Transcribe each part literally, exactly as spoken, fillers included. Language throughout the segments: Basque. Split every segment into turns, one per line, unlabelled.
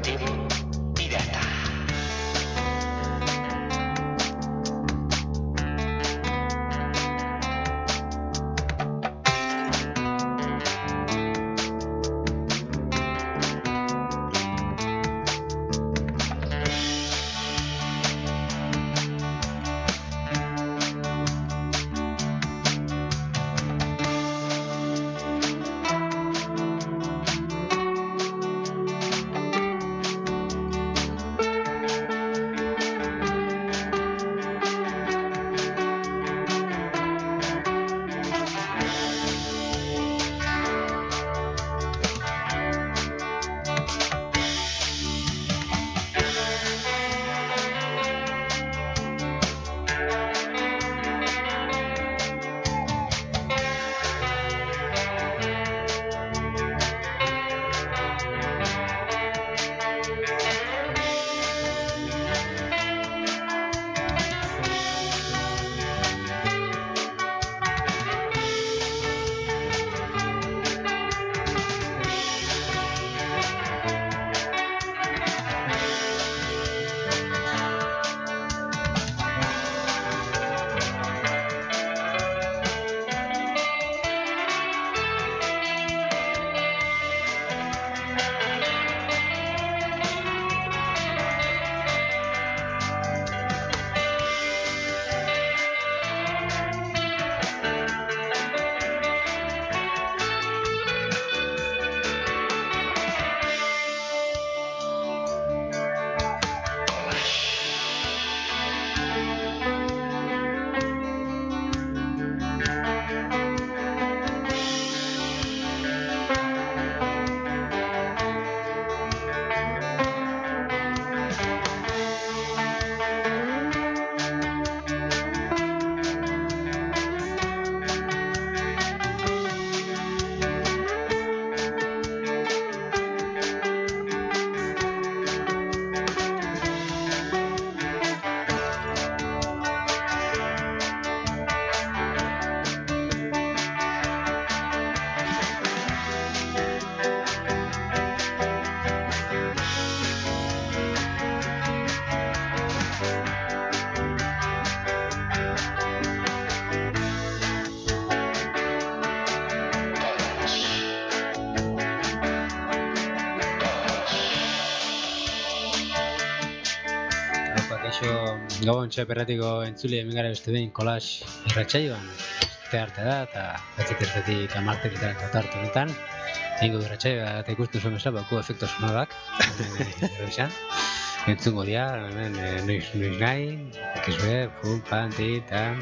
Deportivo Pirata.
Gabon txaperratiko entzuli hemen gara beste behin kolas irratsaioan te arte da eta batzetetik amarteretan hartu honetan ingo irratsaioa eta ikusten zuen bezala baku efektu sonorak hemen entzungo dira hemen noiz noiz nahi ikizue pum pan ti tan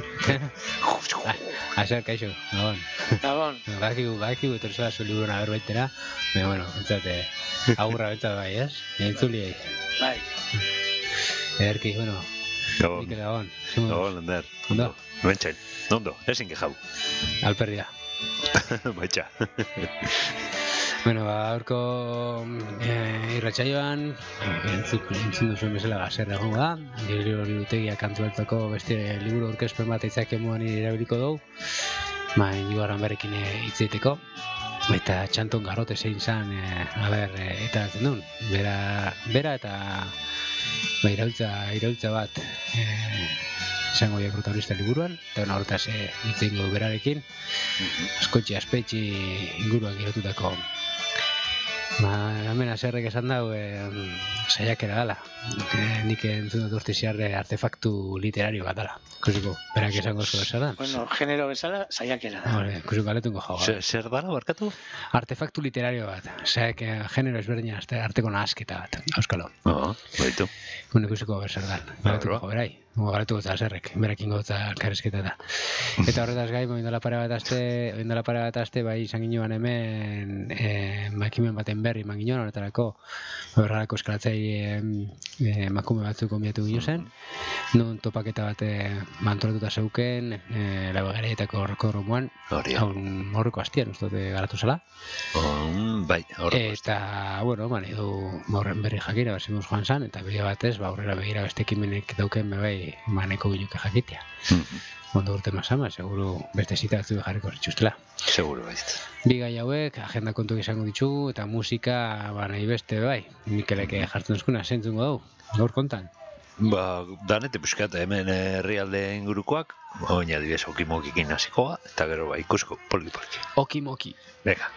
Azer, kaixo, gabon.
Gabon.
Bakigu, bakigu, etorzoa zu liburuen aberbaitera. Baina, bueno, entzate, agurra bentzat bai, ez? Entzuliei.
Bai.
Ederki, bueno.
Gabon.
Mikel, gabon.
Gabon, Lander.
Ondo?
Nuentxain. Ondo, ezin kejau.
Alperdia.
Baitxa.
Bueno, ba, aurko eh, irratsaioan entzun duzuen bezala gaserra egongo da. Liburu liburutegia kantu altzako beste liburu aurkezpen bat itzake moan erabiliko dugu. Ba, Iñigo berrekin hitz egiteko. Eta txanton garrote zein zan, e, aber, e, eta atzen duen. Bera, bera eta ba, iraultza, iraultza bat e, izango dira protagonista liburuan. Eta horretaz e, hitz egingo berarekin. Askotxe, aspetxi inguruan girotutako. Ba, hemen azerrek esan dau, e, saiakera dala. E, nik entzun dut urtiziarre artefaktu literario bat dala. Ikusiko, berak esango zu bezala.
Bueno, genero bezala, saiakera da.
Hore, ikusiko aletungo jau.
Zer dara, barkatu?
Artefaktu literario bat. Osea, genero ezberdina, arteko nahasketa bat. Euskalo.
Oh, baitu.
Bueno, ikusiko ber zer dan. Galetuko jo, berai. Galetuko eta azerrek, berekin gotza elkarrezketa da. Eta horretaz gai, oindala pare bat aste, oindala pare bat aste, bai izan ginoan hemen, e, makimen baten berri eman ginoan, horretarako, horrelako eskalatzei emakume batzuk onbiatu gino zen, non topaketa bat mantolatuta zeuken, e, labegareietako horreko romuan, haun horreko hastian, uste dute garatu zela.
Um, bai, horreko
Eta, bueno, man, edo horren berri jakira, berzimuz joan zan, eta bide batez, ba, aurrera begira beste ekimenek dauken bebai maneko biluke jakitea. ondo urte masama, seguru beste zita batzu jarriko zituztela.
Seguro baiz.
Bi gai hauek, agenda kontuak izango ditugu, eta musika, ba, nahi beste, bai. Mikeleke jartzen duzkuna, zentzungo dugu, gaur kontan.
Ba, danete pixkat hemen herrialde ingurukoak, oina dibes okimokikin hasikoa, eta gero ba, ikusko poliki-poliki.
Oki-moki.
Venga.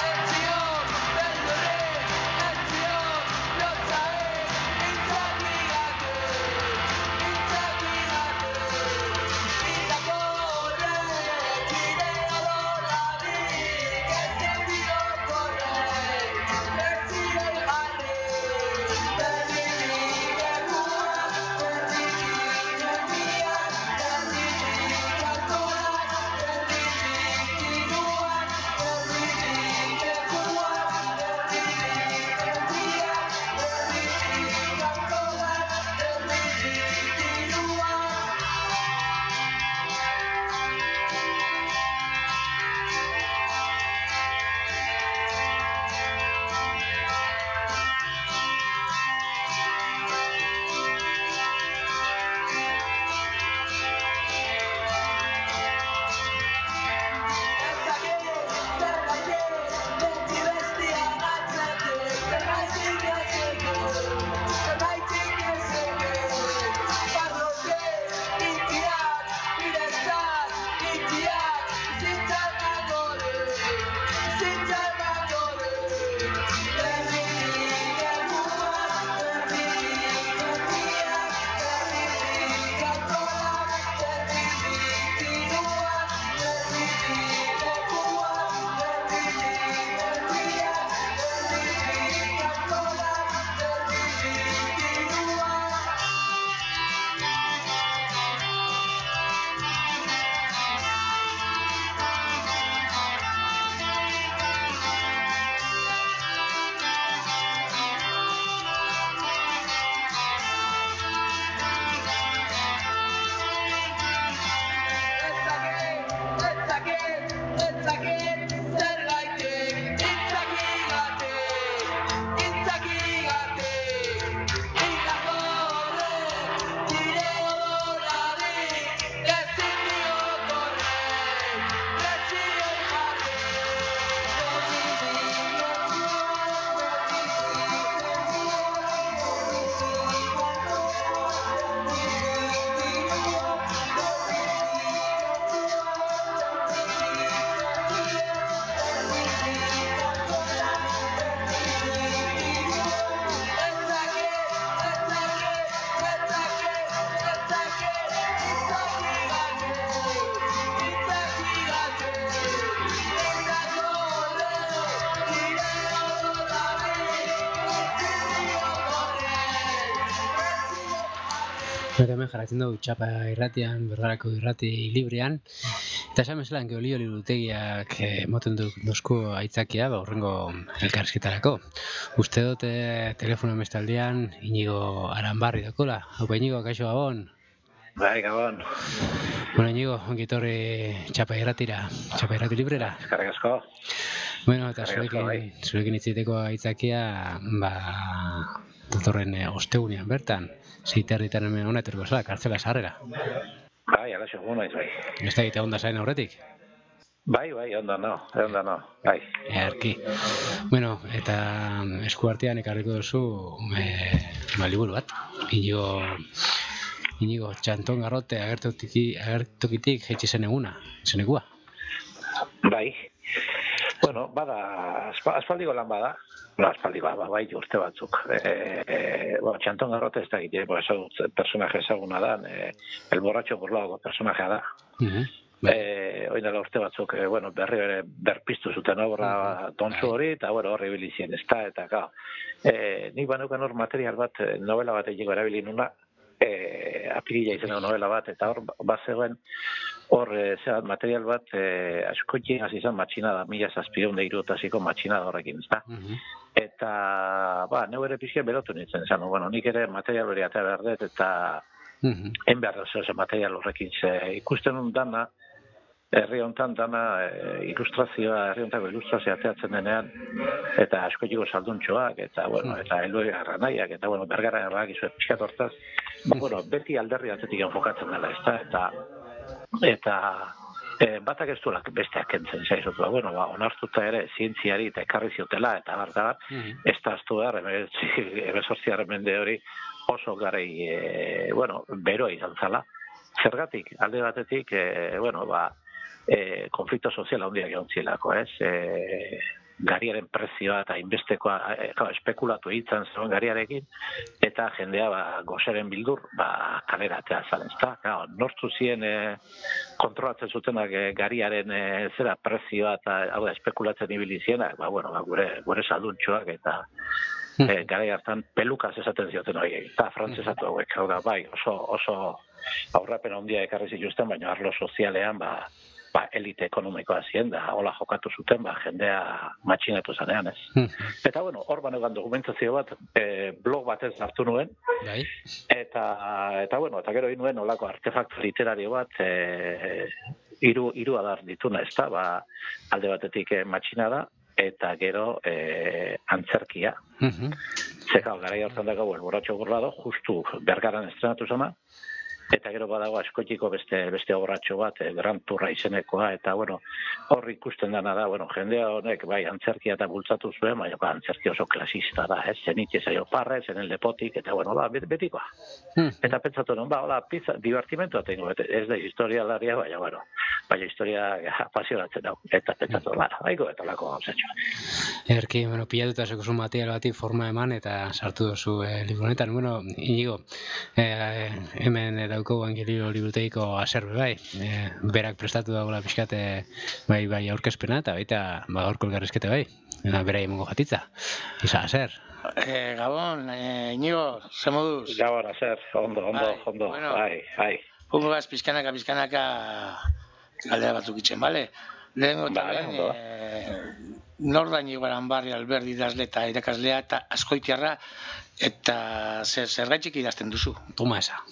Eta hemen jarraitzen dugu txapa irratian, bergarako irrati librean. Eta esan bezala, geolio liburutegiak emoten duzku aitzakia, ba, horrengo elkarrizketarako. Uste dute telefono mestaldean Inigo Aranbarri dakola. Haupa Inigo, kaixo Gabon?
Bai, Gabon.
Bueno, Inigo, ongitorri txapa irratira, txapa irrati librera.
Eskarrik asko.
Bueno, eta zurekin, zurekin itziteko aitzakia, ba, datorren ostegunean bertan. Ziterritan hemen hona etorko zela, kartzela sarrera.
Bai, alaxo, guna iz, bai.
Ez da egite onda zain aurretik?
Bai, bai, onda no, onda no, bai.
Earki. Bueno, eta esku artean ekarriko duzu e, ba, liburu bat. Inigo, Inigo Txanton Garrote agertokitik, agertokitik jaitsi zen eguna, zen egua.
Bai. Bueno, bada, aspaldiko lan bada. No, aspaldiko, ba, bai, urte batzuk. E, e, bueno, Txanton Garrote ez da egite, personaje ezaguna da, e, el borratxo burlago personajea da.
Uh-huh.
Eh, oin dela urte batzuk, eh, bueno, berri bere berpiztu zuten obra uh-huh. Tontsu hori, eta bueno, horri bilizien, ez da, eta ka. Eh, nik banukan hor material bat, novela bat egiko erabili nuna, eh, apirila izan novela bat, eta hor, bat zegoen, hor, e, zebat, material bat, e, askotxin hasi izan matxinada, mila zazpion da irutaziko matxinada horrekin, ez da. Uh-huh. Eta, ba, neu ere pixke berotu nintzen, zan, bueno, nik ere material hori atea behar dut, eta uh-huh. en behar dut material horrekin, ze ikusten un dana, herri hontan dana e, ilustrazioa, herri hontako ilustrazioa ateatzen denean, eta askotxiko salduntxoak, eta, bueno, eta eloi garranaiak, eta, bueno, bergara errak izue pixkat hortaz, ba, bueno, beti alderri atzetik enfokatzen dela, ez da, eta eta e, batak ez duela besteak kentzen zaizutu. Bueno, ba, onartuta ere zientziari eta ekarri ziotela, eta barta bat, ez da aztu behar, emezortzigarren mende hori oso garei, e, bueno, beroa izan zala. Zergatik, alde batetik, e, bueno, ba, e, konflikto soziala handiak egon zilako, ez? E, gariaren prezioa eta inbestekoa e, espekulatu egiten zegoen gariarekin, eta jendea ba, gozeren bildur ba, kalera atea zalen. Eta, nortzu ziren e, kontrolatzen zutenak e, gariaren e, zera prezioa eta hau da, espekulatzen ibili zienak, ba, bueno, ba, gure, gure salduntxoak eta e, garai hartan pelukaz esaten zioten horiek, eta frantzesatu hauek, hau da, bai, oso, oso aurrapen handia ekarri zituzten, baina arlo sozialean, ba, ba, elite ekonomikoa ziren, da, hola jokatu zuten, ba, jendea matxinatu zanean, ez. Eta, bueno, hor banegan dokumentazio bat, e, blog batez hartu nuen, eta, eta, bueno, eta gero nuen olako artefaktu literario bat, e, iru, iru adar dituna, ez da, ba, alde batetik e, matxinada, eta gero e, antzerkia. Zeka, garai hartan dago, el borratxo burlado, justu bergaran estrenatu zama, eta gero badago askotiko beste beste borratxo bat, e, Gran Turra izenekoa, eta bueno, hor ikusten dana da, bueno, jendea honek bai antzerkia eta bultzatu zuen, baina ba, antzerkia oso klasista da, ez, zenitze zaio parre, zen el lepotik, eta bueno, ba, betikoa. Hmm. Eta pentsatu non, ba, hola, pizza, divertimentua tengo, ez da historia laria, baina, bueno, baina historia apasionatzen hau, eta pentsatu, ba, baiko eta lako gauzatxo.
Erki, bueno, pilatuta zekozu material bati forma eman, eta sartu duzu eh, libro honetan, bueno, Inigo, eh, hemen eh, dauko Angelio liburutegiko aserbe bai, e, berak prestatu dagoela pixkat bai bai aurkezpena eta baita ba gaurko elkarrizketa bai. Eta berai emango jatitza. Isa aser.
Eh, Gabon, eh, Inigo, ze moduz?
Gabon aser, ondo, ondo,
bai,
ondo.
Bueno,
bai, bai.
Pungo gaz pizkanaka pizkanaka galdera batzuk itzen, bale? Lehengo eta
Vale,
lehen, eh, nor da Inigo Aranbarri Alberdi idazle eta irakaslea eta askoitiarra eta zer zergaitzik idazten duzu?
Toma esa.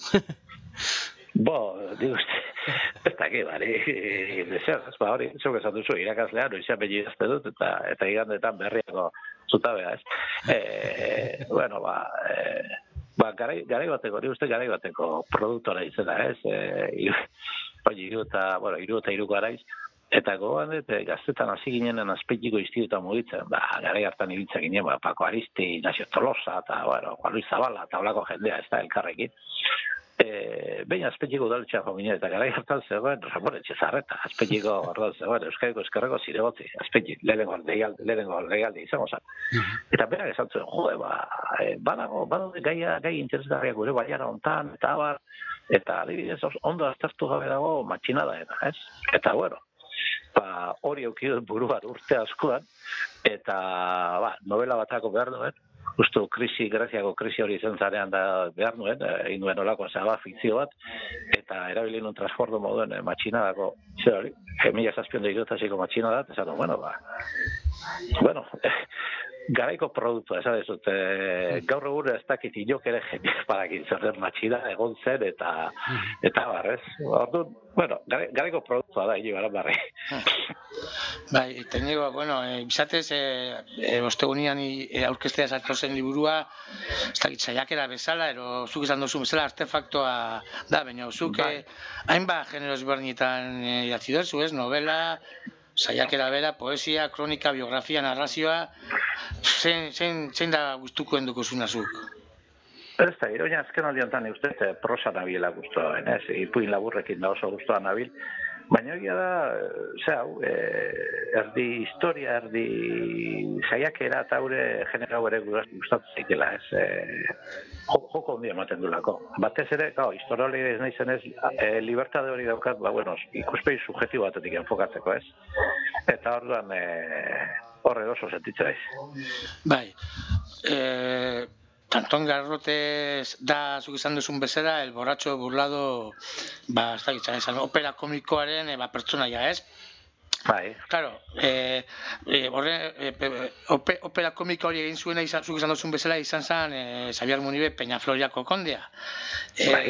Bo, digo, ez dakit, bari, deseaz, ba, hori, zuk esan duzu, irakaslea, noizean behi idazte dut, eta, eta igandetan berriako zutabea, ez. E, bueno, ba, e, ba garai, garai bateko, hori uste garai bateko produktora izena, ez. E, Oye, iru eta, bueno, iru eta iruko araiz, eta gogoan dut, gaztetan hasi ginenen azpeitiko instituta mugitzen, ba, garai hartan ibiltzen ginen, ba, Paco Aristi, Ignacio Tolosa, eta, bueno, Juan Luis Zabala, eta holako jendea, ez da, elkarrekin. E, Behin azpeitiko udaletxean jo ginen, eta garai hartan zegoen, Ramon Etxezarreta, azpeitiko orduan zegoen, Euskadiko Eskerreko ziregotzi, azpeitik, lehenengo legaldi izango zen. Eta berak esan zuen, jode, ba, e, badago, badago gaia, gai interesgarriak gure baiara hontan, eta abar, eta adibidez ondo aztertu gabe dago matxinada eta, ez? Eta, bueno, ba, hori eukidut buruan urte askoan, eta, ba, novela batako behar duen, justu krisi, Greziako krisi hori izan zarean da behar nuen, egin duen olako zaba fikzio bat, eta erabili nuen transbordo moduen eh, matxinadako, zer hori, mila zazpion da irutaziko matxinada, eta esan, bueno, ba, bueno, eh, garaiko produktua, esan dezut, eh, gaur egun ez dakit inok ere jendeak badakin zer den matxina egon zen, eta, eta barrez, orduan, bueno, garaiko produktua da, hini baran barri.
Bai, eta nigo, bueno, e, bizatez, e, e, ostegunian e, aurkestea sartu zen liburua, ez dakit saiakera bezala, ero zuk esan duzu bezala artefaktoa da, baina zuk bai. e, hainbat genero ezberdinetan e, idatzi duzu, ez, novela, saiakera bera, poesia, kronika, biografia, narrazioa, zein, zein, zein da gustuko enduko zunazuk?
Ez da, iroina azken aldiantan ustez prosa nabiela guztua, ez, ipuin laburrekin da oso guztua nabil, baina egia da, ze hau, e, erdi historia, erdi saiakera eta haure genera ere gustatzen zaitela, ez, e, joko handia ematen dulako. Batez ere, gau, historiali ez nahi zenez, e, libertade hori daukat, ba, bueno, ikuspegi subjetibo batetik enfokatzeko, ez, eta orduan, e, horre oso sentitzen daiz.
Bai, e... Anton Garrote da, zuk izan duzun bezala, el borratxo burlado, ba, ez da gitzan esan, opera komikoaren, ba, pertsonaia, ez?
Bai.
Claro, eh, eh, horre, eh, ope, opera komiko hori egin zuena, izan, zuk izan duzun bezala, izan zen, eh, Xabier Munibe Peñafloriako kondea. Eh,
bai.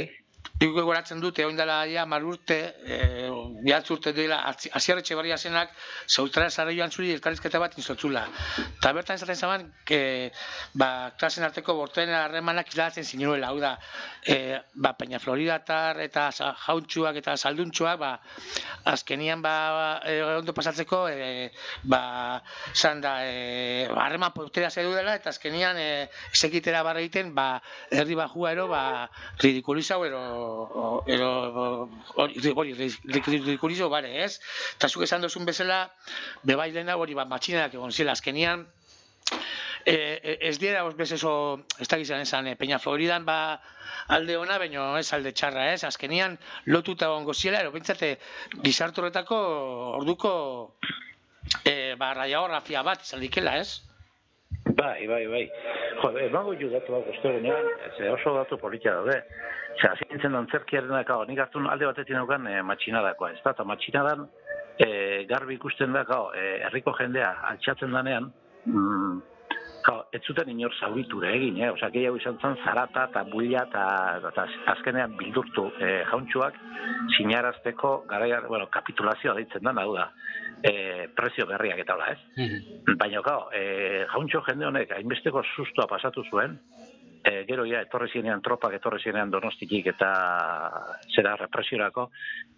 Nik gogoratzen dute, oin dela ja, mar urte, e, bihatz urte dela, Asier Etxeberria zenak, Zaultara Zaraioan zuri elkarrizketa bat inzotzula. Eta bertan esaten zaman, que, ba, klasen arteko borteen harremanak hilatzen zinuela, hau da, e, ba, Peña Floridatar eta jauntxuak eta salduntxuak, ba, azkenian, ba, e, ondo pasatzeko, e, ba, zan da, e, harreman portera zedu dela, eta azkenian, e, esekitera barra egiten, ba, herri bajua ero, ba, ridikulizau ero, ero hori ridikulizo bare, ez? Eta zuk esan duzun bezala, bebai dena hori bat matxinenak egon zela azkenian, e, ez dira os bezeso, ez da gizan esan, e, Peña Floridan ba alde ona, baina ez alde txarra, ez? Azkenian lotuta gongo ziela, ero bintzate gizartu horretako orduko e, ba, raiagorrafia bat izan dikela, ez?
Bai, bai, bai. Jode, emango ju datu bat ostegunean, ze oso datu politia daude. Ze, hasi nintzen antzerkiarenak, hau, nik hartun alde batetik naukan e, matxinadakoa, ez da? Eta matxinadan e, garbi ikusten da, hau, e, herriko jendea altxatzen danean, mm, hau, ez zuten inor zauriture egin, eh? Osa, gehiago izan zen zarata eta buila eta azkenean bildurtu e, jauntxuak sinarazteko garaia, bueno, kapitulazioa deitzen da, hau da. E, prezio berriak eta hola, ez? Mm-hmm. Baina, gau, e, jauntxo jende honek hainbesteko sustoa pasatu zuen, e, gero ja, etorri zinean tropak, etorri zinean Donostikik eta zera represiorako,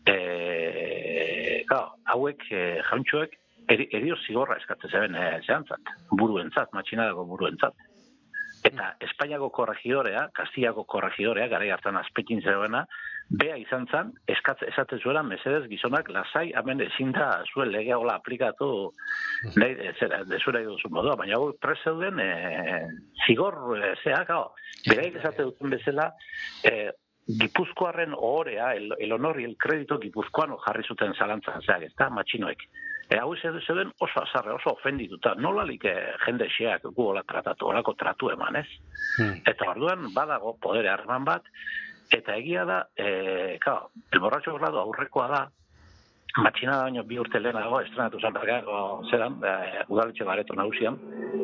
e, gau, hauek e, jauntxoek eri, erio zigorra eskatzen zeben e, zehantzat, buruentzat, matxinadako buruentzat. Eta Espainiako korregidorea, Kastiako korregidorea, garai hartan azpekin zegoena, bea izan zen, eskatze, esate zuela, mesedez gizonak lasai, hemen ezin da zuen legea hola aplikatu, nahi, zera, dezuera duzu modua, baina hau prezeuden e, zigor e, zeak, hau, beraik esate duten bezala, e, Gipuzkoarren ohorea, el, el honor y el kredito Gipuzkoan jarri zuten zalantzan, zeak, ez da, matxinoek. E, hau zeuden oso azarre, oso ofendituta, nolalik e, jende xeak gu hola tratatu, holako tratu eman, ez? Hmm. Eta orduan badago podere harreman bat, eta egia da, e, claro, el borratxo grado aurrekoa da, matxinada baino bi urte lehenago, estrenatu zanbergako zeran, e, udaletxe bareto nagusian,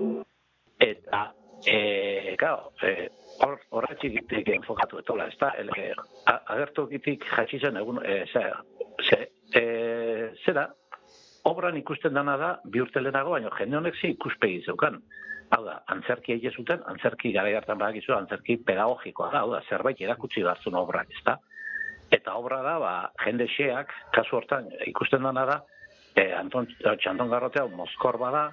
eta, e, claro, e, hor, horretxikitik enfokatu etola, ez da, e, agertokitik jatsi zen egun, e, ze, ze, e, zera, obran ikusten dana da, bi urte lehenago, baina jende honek zi ikuspegi zeukan. Hau da, antzerki egin zuten, antzerki gara hartan badakizu, antzerki pedagogikoa da, hau da, zerbait erakutsi barzun obrak, ez da? Eta obra da, ba, jende xeak, kasu hortan, ikusten dana da, e, Anton, Txanton Garrotea, mozkor bada,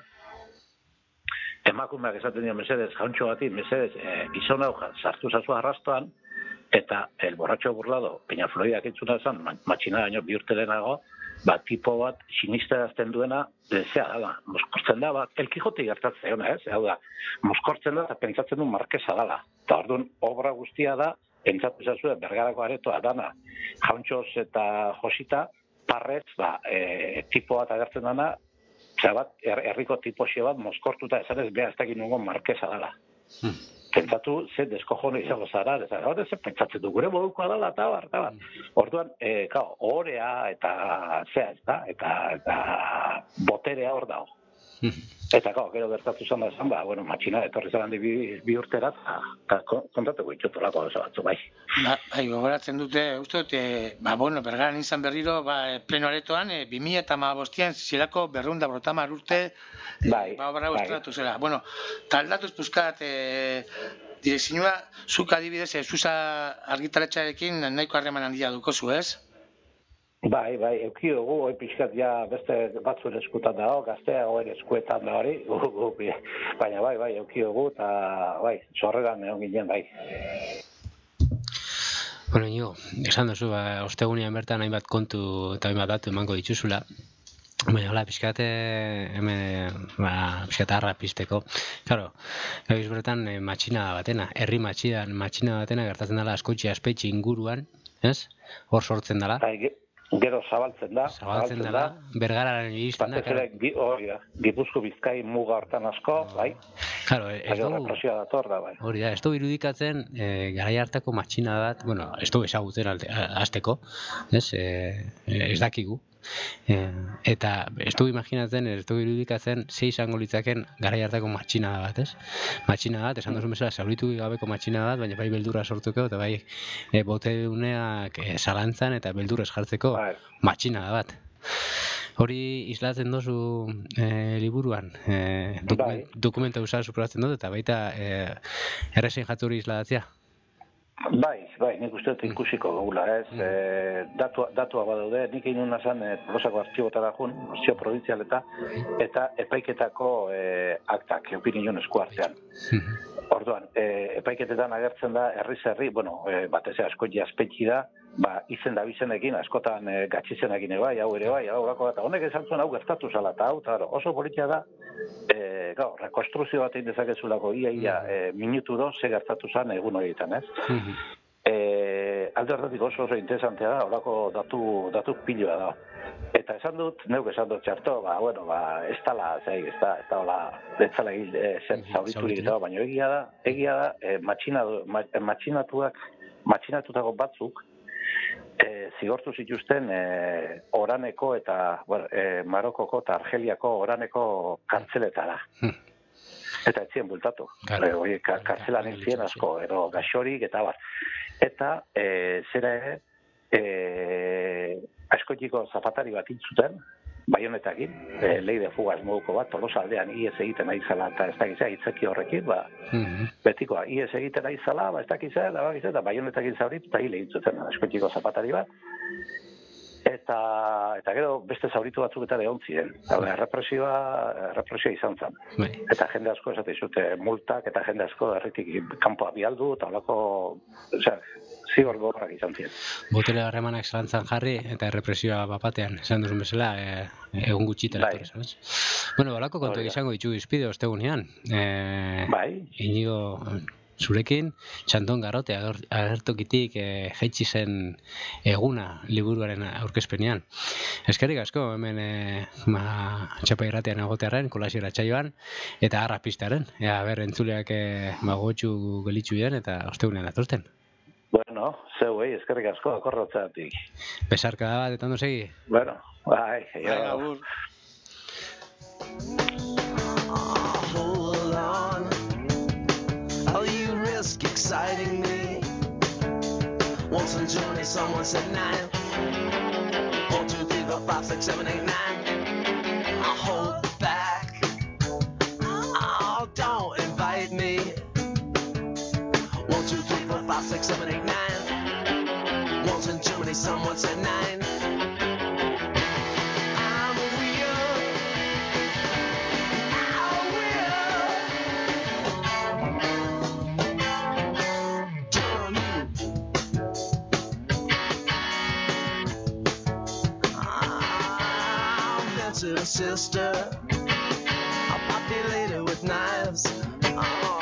emakumeak esaten dira mesedez, jauntxo bati, mesedez, e, gizon hau sartu zazu arrastoan, eta el borratxo burlado, Peña Floridak entzuna esan, matxina daño bi urte lehenago, ba, tipo bat sinisterazten duena, zea dala, moskortzen da, bat, El Quijote gertatzen ona, ez? Hau da, moskortzen da eta pentsatzen du markesa dala. Eta orduan, obra guztia da, pentsatu zazue, Bergarako aretoa dana, jauntxoz eta josita, parrez, ba, e, tipo bat agertzen dana, zera bat, herriko tipo xe bat, moskortuta esanez, beha ez dakit nungo markesa dala. Hmm. Pentsatu, ze deskojone izango zara, ez da, ze pentsatzen du, gure modukoa dala, eta bar, eta bar. Orduan, e, kao, orea eta zea, ez da, eta, eta boterea hor dago. Eta, kao, gero gertatu zan da esan, ba, bueno, matxina, etorri zaren bi, bi urterat, eta kontatuko itxutolako oso batzu, bai.
Ba, bai, gogoratzen dute, uste dute, ba, bueno, bergaran izan berriro, ba, pleno aretoan, e, bi mila eta hamabostean zirako berrunda brotamar urte, e,
bai,
ba, obra guztratu
bai.
zela. Bueno, taldatuz puzkat, e, direkzinua, zuk adibidez, e, Zuza argitaletxarekin nahiko harreman handia dukozu, ez?
Bai, bai, euki dugu, hoi pixkat ja beste batzuen eskutan dago, gaztea hoen eskuetan da hori, baina bai, bai, euki dugu, eta bai, sorreran egon ginen, bai.
Bueno, Inigo, esan duzu, ba, ostegunean bertan hainbat kontu eta hainbat datu emango dituzula, baina, hola, pixkate, hemen, ba, pixkate harra pizteko. Claro, gabiz bertan, eh, matxina batena, herri matxidan, matxina batena gertatzen dela askotxe aspetxe inguruan, ez? Hor sortzen dela.
Bai, gero zabaltzen da.
Zabaltzen dela, Bergararen iristen da.
Hori da, Gipuzko Bizkai muga hortan asko, bai.
Claro, ez du...
represioa dator da, bai.
Hori da, ez du irudikatzen, e, garai hartako matxina bat, bueno, ez du ezagutzen hasteko, ez, e, ez dakigu. E, eta ez dugu imaginatzen, ez dugu irudikatzen, zei izango litzaken garai hartako matxinada bat, ez? Matxinada bat, esan duzu bezala, zauritu gabeko matxinada bat, baina bai beldurra sortuko, eta bai e, boteuneak e, zalantzan eta beldurrez jartzeko matxinada bat. Hori islatzen dozu e, liburuan, e, dokument, dokumenta usara superatzen dut, eta baita e, errezen jatzu hori isladatzea?
Bai, bai, nik uste dut ikusiko gogula, ez, mm. e, datua, datua badaude, nik egin nazan e, Tolosako artxibotara jun, artxibo provinzialeta, eta epaiketako e, aktak, opinion esku artean. Mm. Orduan, e, epaiketetan agertzen da, herriz herri, bueno, e, batez asko jaspetxi da, ba, izen da bizenekin, askotan e, gatxizenekin bai, hau ere bai, hau lako, eta honek esan zuen hau gertatu zala, eta hau, eta oso politia da, e, gau, rekonstruzio bat egin dezakezulako, ia, ia, e, minutu do, ze gertatu zen egun horietan, ez? Mm-hmm. e, alde horretik oso oso interesantea da, horako datu, datu piloa da. Eta esan dut, neuk esan dut txarto, ba, bueno, ba, ez tala, zei, ez da, ez da, hola, ez tala egin, e, zen zauriturik, eta, baina egia da, egia da, e, matxinatu, matxinatuak, matxinatutako batzuk, E, zigortu zituzten e, Oraneko eta bueno, e, Marokoko eta Argeliako Oraneko kartzeletara. Hmm. Eta etzien bultatu. Claro. E, kartzelan izien asko, ero gaxorik eta bat. Eta e, zera ere, e, askotiko zapatari bat intzuten, Baionetakin, e, lei de fugaz moduko bat, Tolosa aldean iez egiten aizala, eta ez dakizea, hitzeki horrekin, ba, mm-hmm. betikoa, iez egiten aizala, ba, ez dakizea, da, eta Baionetakin zauritu, eta hile intzuten, askotiko zapatari bat, eta, eta gero beste zauritu batzuk eta egon ziren. Represioa, represioa izan zen. Bai. Eta jende asko esate izute multak, eta jende asko herritik kanpoa bialdu, eta holako, osea, zigor gorrak izan ziren.
Botere harremanak zalantzan jarri, eta represioa bapatean, esan duzun bezala, e, egun gutxitara. Bai. Etorri, bueno, balako kontu izango ditu izpide ostegunean. E, bai. Inigo, zurekin, Txanton Garrote agertokitik e, jaitsi zen eguna liburuaren aurkezpenean. Eskerrik asko, hemen e, ma, txapa irratean egotearen, kolasiera txaioan, eta harra pistaren. Ea, ber, entzuleak e, magotxu gelitzu den, eta ostegunean atorten.
Bueno, zeu, eh, eskerrik asko, akorrotzatik.
Besarka da bat, eta ondo segi?
Bueno, bai, jo.
Agur.
Exciting me. Once in June, someone said nine. One, two, three, four, five, six, seven, eight, nine. I'll hold back. Oh, don't invite me. One, two, three, four, five, six, seven, eight, nine. Once in Germany, someone said nine. Sister, I'll pop you later with knives. Oh.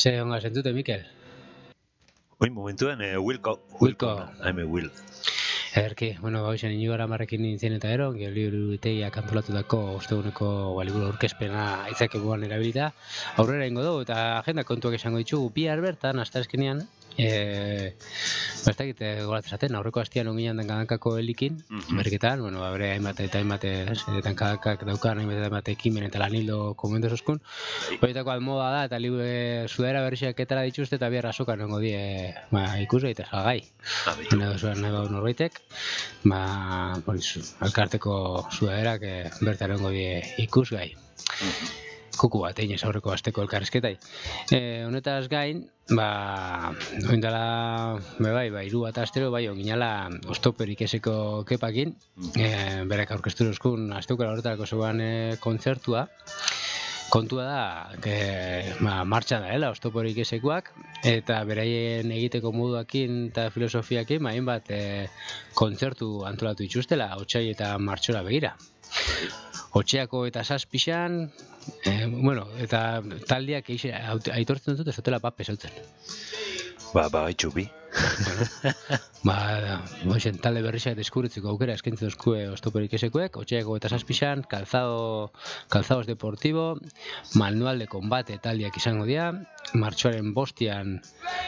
Zer onga zentute, Mikel?
Oin momentuen, eh, Wilco.
Wilco.
Haime Will.
Ederki, bueno, bauzen inugara marrekin nintzen eta ero, gero liburu tegiak antolatutako osteguneko liburu aurkezpena itzakeguan erabilita. Aurrera ingo dugu eta agenda kontuak esango ditugu bihar bertan, asteazkenean, Eh, ba, ez dakit goratzen, aurreko astian onginan dankadankako helikin,
Mhm.
berketan, bueno, ba, bere hainbat eta hainbat dankadakak daukan, hainbat eta hainbat ekimen eta lanildo komentu zoskun. Horietako almoda da, eta libre zudaera berriak etara dituzte, eta bihar azokan nengo die, ba, ikusgai eta salgai.
Ah, bitu.
Nahi zuen nahi bau norbaitek, ba, polizu, alkarteko zudaerak eh, bertan nengo die ikusgai. Kuku bat, egin aurreko asteko elkarrizketai. E, honetaz gain, ba, oindala, be bai, ba, hiru bat astero, bai, onginala ostoperik eseko kepakin, e, berek aurkeztu euskun asteukara horretarako zegoan e, kontzertua. Kontua da, que, ba, martxan da, ela, ostoporik esekoak, eta beraien egiteko moduakin eta filosofiakin, ba, hainbat e, kontzertu antolatu dituztela, otsai eta martxora begira. Otxeako eta zazpixan, eh, bueno, eta taldiak eixe, aitortzen dut ez dutela pape zautzen.
Ba, ba, haitxu bi.
Bueno, ba, boixen, talde berrizak deskubritzeko aukera eskaintzen duzkue ostoperik esekuek, otxeako eta zazpixan, calzado, calzados deportivo, manual de combate taldiak izango dira, martxoaren bostian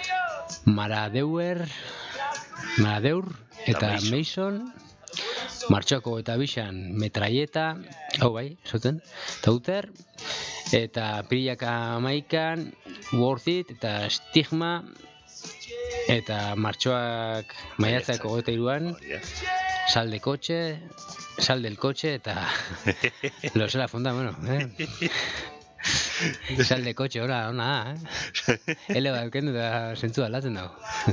Maradeur, Maradeur eta
Mason.
Mason, martxoko eta bixan metraieta, hau bai, esaten, tauter, eta pilaka amaikan, worth it, eta stigma, eta martxoak maiatzako goeta iruan, sal de coche, sal del coche, eta lo se la fonda, bueno, eh? Sal de coche, ora, ona da, eh? Ele bat eukendu da zentzu aldatzen dago.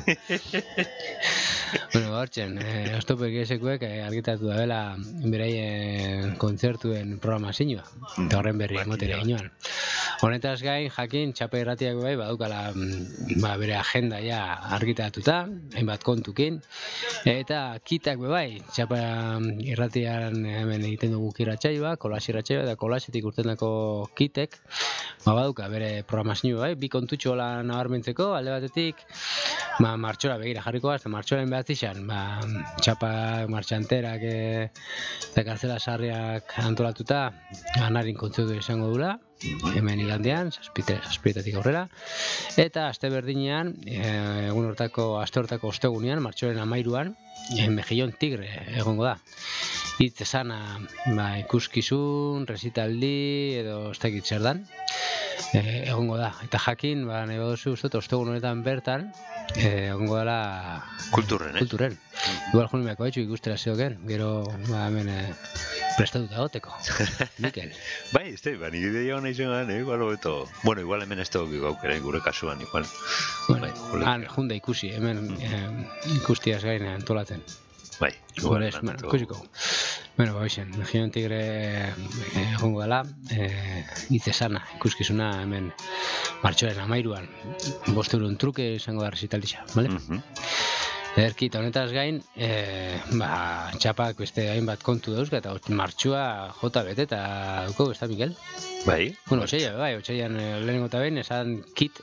Bueno, hortzen, eh, ostoperik esekuek eh, argitatu da bela beraien kontzertuen programazioa, eta horren berri emotera inoan. Honetaz gain, jakin, txapa irratiak bai, badukala mm, ba, bere agenda ja argitatuta, hainbat kontukin, eta kitak bai, txapa irratian hemen egiten dugu kiratxaioa, kolas irratxaioa, eta kolasetik urtendako kitek, ba, baduka bere programazioa bai, bi kontutxo hola nabarmentzeko, alde batetik, ba, martxora begira jarriko eta martxoren behatzixan, ba, txapa martxanterak e, eta kartzela sarriak antolatuta, anarin kontzertu izango dula, hemen igandean, zazpietatik aurrera, eta aste berdinean, e, egun hortako, aste hortako ostegunean, martxoren amairuan, e, Mejillon Tigre egongo da. Hitz esana, ba, ikuskizun, resitaldi, edo ez dakit zer dan, e, egongo da. Eta jakin, ba, nahi baduzu uste, ostegun honetan bertan, e, egongo dela
Kulturren, eh?
kulturren. Igual juni meako haitxu ikustera zeoken, gero, ba, hemen e, prestatuta goteko. Mikel.
Bai, ez da, ba, nire ideia hona izan garen, igual hobeto. Bueno, igual hemen ez dugu gaukera, gure kasuan, igual.
Bueno,
Bai,
han, junda ikusi, hemen e, ikustiaz gain antolatzen.
Bai,
Igual ez, bueno, ikusiko. Bueno, ba, hoxen, Mejillon Tigre eh, egongo dela, eh, hitz esana, ikuskizuna hemen martxoaren amairuan, bost euron truke izango da resitaldisa, bale?
Mhm.
Ederki, eta honetaz gain, eh, ba, txapak beste hainbat kontu dauzka, eta martxua jota bete, eta duko, ez da, Mikel?
Bai.
Bueno, otxaila, bai, otxailan eh, lehenengo eta behin, esan kit,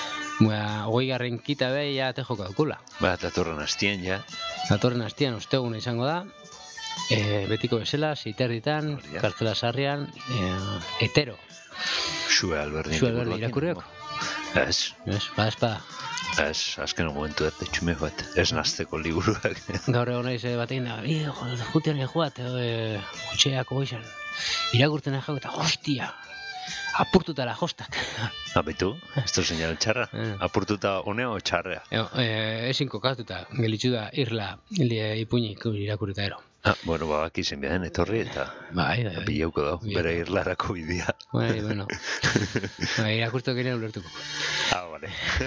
ba, hogei garren kita behi, ja, te joka dukula.
Ba, datorren hastien, ja.
Datorren hastian osteguna izango da, e, betiko bezala, ziterditan,
Hori da.
kartzela sarrian, e, etero.
Xue alberdin.
Xue Alberdi irakurriok?
Ez,
Ez, bada espada.
ez, azken momentu dut, etxume bat, ez nazteko liburuak.
Gaur egon naiz batekin da, "Bi, jutian lehu bat, e, utxeako goizan, irakurtzen nahi jau eta hostia, apurtutara jostak."
Abetu, ez du seinal txarra.
Eh.
Apurtuta honea o txarrea.
E, e, ezin kokatuta, gelitzu da irla, ilie ipuñik irakurrita ero.
Ah, bueno, ba, baki zen bidan, etorri eta
Bai, bai, bai.
bilauko da,
Bilauko.
bere irlarako bidea.
Bai, bueno. Bai, irakurtu ginen ulertuko.
Ah, bale.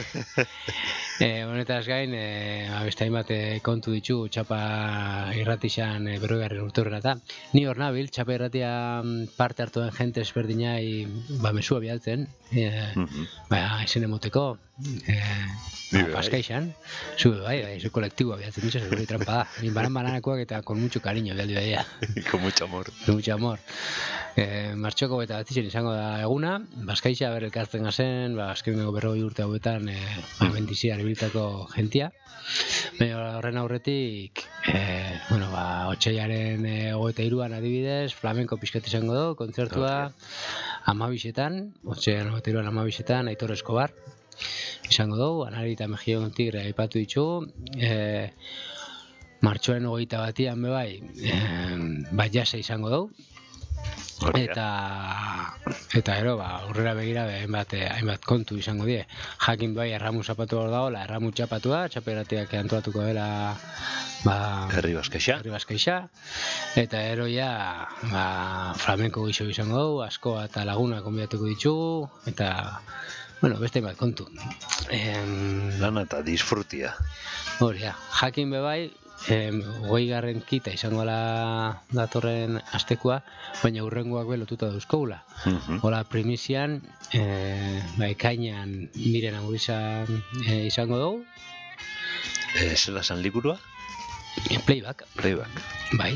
E, honetaz gain, e, beste hainbat e, kontu ditugu txapa irratixan e, berrogearen urte horrela eta ni hor nabil, txapa irratia parte hartu den jente ezberdinai ba, mesua bialtzen, e,
Mhm.
ba, izen emoteko, e,
Ni
ba,
bai.
Paskaixan, zu bai, bai, zu kolektiboa bihatzen mitxas, gure trampa da. Ni banan bananakoak eta con mucho cariño, bialdi badia.
Con mucho amor.
Con mucho amor. E, martxoko eta batitzen izango da eguna, Baskaixa ber elkartzen gazen, ba, azkeneko berrogei urte hauetan, e, ba, mendizian ibiltako jentia. Baina horren aurretik, e, bueno, ba, otsailaren e, hogeita hiruan adibidez, flamenko pixkat izango du, kontzertua, amabisetan, otsailaren hogeita hiruan amabisetan, Aitor Escobar, izango dugu, Anari eta Mejion Tigre aipatu ditugu, e, martxoaren hogeita batian bebai, e, bat jase izango dugu, eta eta gero ba aurrera begira be hainbat eh, hainbat kontu izango die. Jakin bai erramu zapatu hor dagoela, erramu txapatua, txapelatiak antolatuko dela ba
Herri Baskaixa.
Herri Baskaixa. Eta gero ja ba flamenko gixo izango dugu, askoa eta laguna konbidatuko ditugu eta bueno, beste hainbat kontu. Em,
Lana eta disfrutia.
hori da. Jakin be bai hogei garren kita izango la datorren astekua, baina hurrengoak be lotuta dauzkogula.
Mhm.
Hola primizian, eh, ba, ekainan miren amurizan eh, izango dugu,
Eh, zela san liburua?
eh, playback,
Playback.
bai.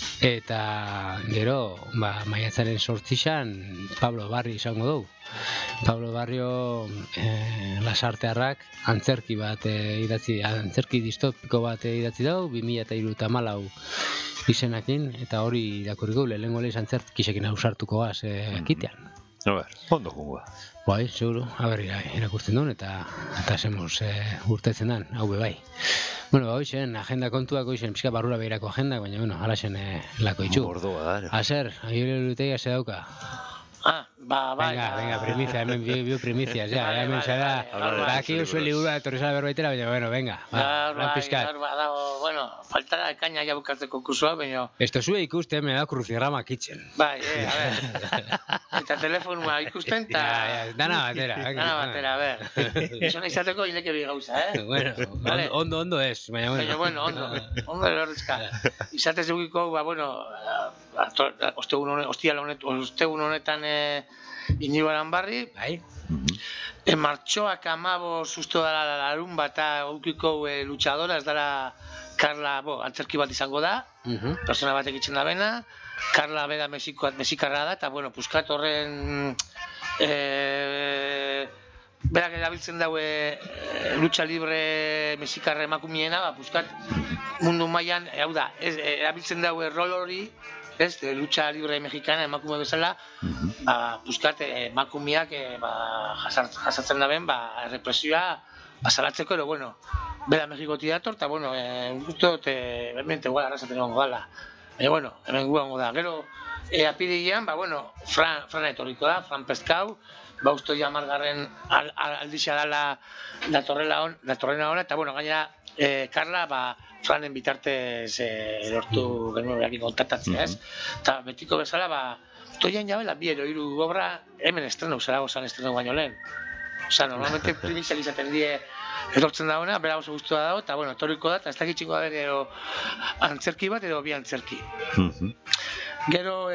Eta gero, ba, maiatzaren sortzixan Pablo Barrio izango dugu. Pablo Barrio eh, lasartearrak antzerki bat eh, idatzi, antzerki distopiko bat eh, idatzi dugu, bi mila hirurogeita hamalau izenakin, eta hori irakurriko lehenengo lez antzerkisekin ausartuko gaz eh, kitean.
A ber, ondo jungoa.
Bai, seguro, a ber, ira, irakurtzen duen, eta eta semos eh, urtetzen dan, hau be bai. Bueno, ba, hoxen, agenda kontuak hoxen, pixka barrura behirako agenda, baina, bueno, alaxen eh, lako itxu.
Gordoa da, ere.
Azer, aire lutegia se dauka.
Ah, ba, bai.
Venga,
ba,
venga, primicia, hemen bio, bio primicias, ja,
Vale,
hemen
vale,
zara,
vale,
vale.
baki usue liburua etorri zara berbaitera, baina, bueno, venga, ba,
Gaur,
lan
bai,
pizkat.
gaur badago, bueno, faltara ekaina ja bukatzeko kursua, baina,
Esto zue ikusten, me da crucigrama kitchen.
bai, eh, a ver. Eta telefonua ikusten, eta...
Ja, ja, dana batera, venga.
Dana batera, a ver. Gizona izateko hileke bi gauza, eh?
Bueno,
Vale.
ondo, ondo ez, baina, bueno.
Baina, bueno, ondo, ondo erorrizka. Izatez dugiko, ba, bueno, ostegun honetan, ostial honetan, ostegun honetan, eh, Inigo Aranbarri,
Bai?
Mhm.
e, martxoak amabos uste dara larun bat, eukiko e, luchadora, ez dara Carla, bo, antzerki bat izango da,
Mhm.
persona batek itzen da bena, Carla beda Mexikoa, mexikarra da, eta, bueno, puskat horren, e, berak erabiltzen daue e, lucha libre mexikarra emakumiena, ba, puskat mundu mailan, hau da, ez, erabiltzen daue rol hori, ez, de lucha libre mexicana emakume bezala,
Mhm.
ba, puskat emakumeak e, ba, jasart, jasatzen daben, ba, errepresioa basalatzeko, ero, bueno, bera Mexikoti dator, eta, bueno, e, uste dut, e, hemen tegoela arrazaten egongo gala. E, bueno, hemen guango da. Gero, e, apirilean, ba, bueno, Fran, Fran etorriko da, Fran Pescau, ba, uste ja margarren al, al, aldizia dala datorrela on, datorrena ona, eta, bueno, gainera, e, Carla, ba, Franen bitartez e, lortu genuen behakin kontaktatzea, ez? Eta betiko bezala, ba, toian jabela bi ero hiru obra hemen estrenu, zera gozan estrenu baino lehen. Osa, normalmente primizial izaten die etortzen da ona, bera oso guztua dago, eta, bueno, etorriko da, eta ez dakitxiko da edo antzerki bat edo bi antzerki.
Mhm.
Gero,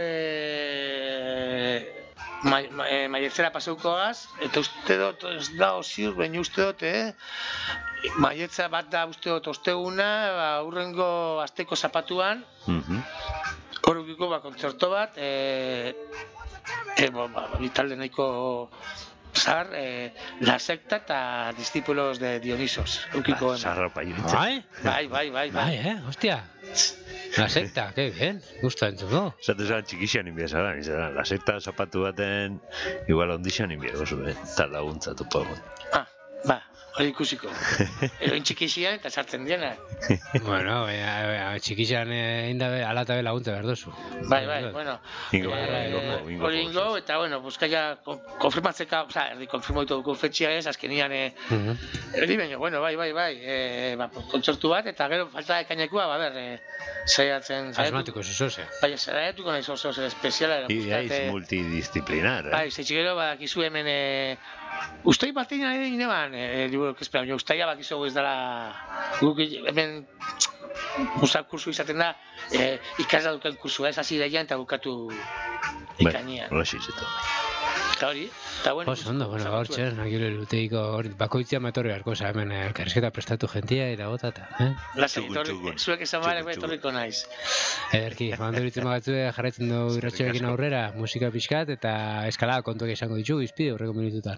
e, ma, ma, e, maietzera paseuko gaz, eta uste dut, ez da ziur, baina uste dut, eh? Maietza bat da uste dut osteguna, ba, urrengo asteko zapatuan,
Mhm.
horukiko ba, kontzerto bat, e, e, bo, ba, bitalde nahiko zahar, e, La Secta eta Discípulos de Dionisos. Eukiko hemen.
Zarra pairitzen.
Bai?
Bai, bai, bai,
Bai,
bai.
eh, hostia. La secta, qué bien, gusta entzuko.
Zate zan txikixan inbia zara, nizara. La sekta zapatu baten, igual ondixan inbia gozu, eh? Eta laguntza topo.
Ah, ba, hori ikusiko. Eroin txikixian eta sartzen diena.
Bueno, baina txikixan indabe alatabe laguntza behar duzu.
Bai, bai, bueno.
Ingo,
eh,
ingo, ingo.
Hori ingo, eta, bueno, buskaia konfirmatzeka, oza, erdi konfirmoitu dugu fetxia ez, azkenian, eh,
Mhm.
erdi baino, bueno, bai, bai, bai, eh, ba, kontzertu bat, eta gero falta ekainekua, ba, ber, eh, saiatzen, saiatu,
Asmatuko zuzose.
bai, saiatuko nahi oso oso espeziala,
Idea
buskat, eh,
iz multidisciplinar, eh?
bai, zeitzik gero, badakizu hemen, eh, Uztai batean nahi egin eban, e, liburu kezpera, baina ustaia bakizu ez dela, guk hemen musak kursu izaten da, e, ikasla duten kursua ez hasi daian eta bukatu
Bai,
ikainean.
hola xizetan.
Eta hori, eta bueno.
Oso ondo, bueno, hor txer, nagire luteiko hori, bakoitzia matorri harko, oza, hemen elkarrizketa prestatu jentia, iragota eta, eh?
Lasai, zuek esan barek etorriko naiz.
Ederki, mandoritzen bagatzue jarraitzen dugu irratxoekin aurrera, musika pixkat eta eskalada kontuak izango ditugu, izpide horreko minututan.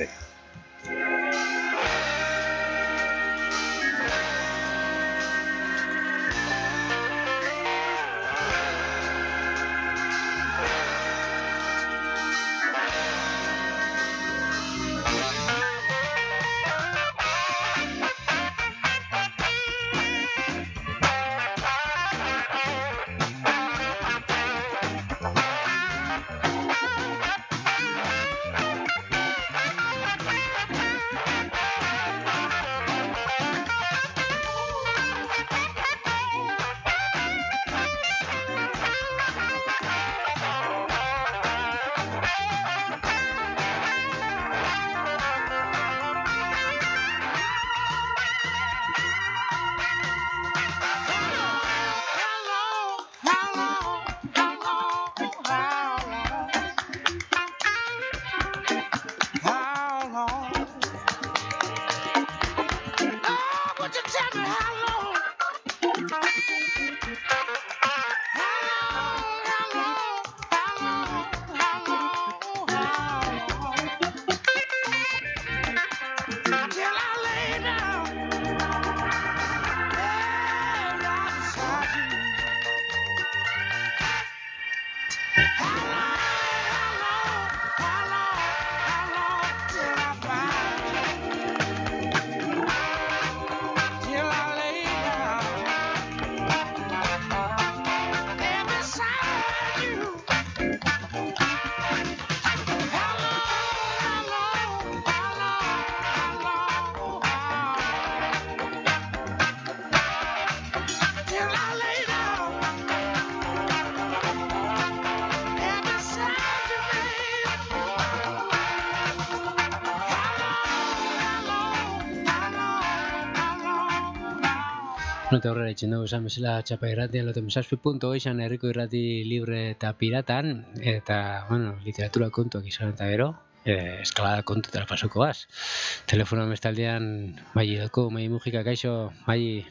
Eta horrela itxen dugu esan bezala txapa irratian loten zazpi puntu izan herriko irrati libre eta piratan eta, bueno, literatura kontuak izan eta gero eh, eskalada kontutara pasoko gaz. Telefonoan bestaldean Mai dako, Mai Mujika, kaixo, Mai.